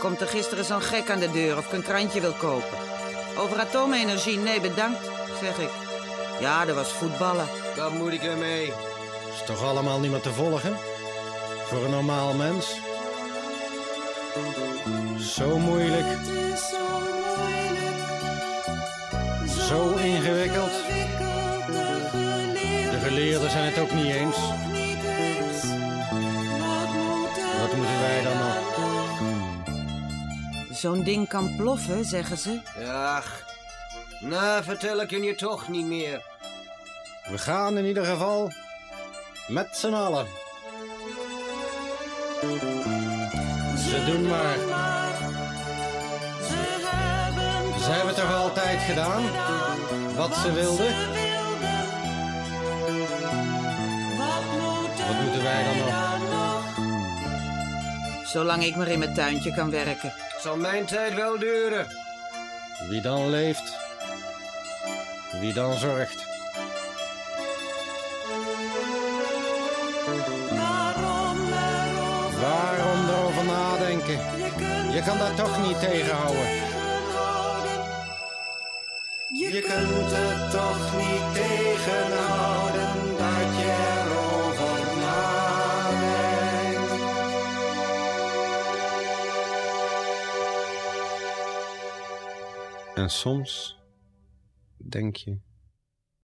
komt er gisteren zo'n gek aan de deur of ik een krantje wil kopen. Over atoomenergie, nee bedankt, zeg ik. Ja, dat was voetballen. Wat moet ik ermee? Is toch allemaal niet meer te volgen? Voor een normaal mens? Zo moeilijk. Zo ingewikkeld. De geleerden zijn het ook niet eens. Wat moeten wij dan nog? Zo'n ding kan ploffen, zeggen ze. Ach, nou vertel ik je toch niet meer. We gaan in ieder geval met z'n allen. Ze doen maar. Ze hebben toch altijd gedaan wat ze wilden? Wat moeten wij dan nog? Zolang ik maar in mijn tuintje kan werken. Zal mijn tijd wel duren. Wie dan leeft, wie dan zorgt. Waarom erover nadenken? Je kan dat toch niet tegenhouden. Je kunt het toch niet tegenhouden dat je erover nadenkt. En soms denk je...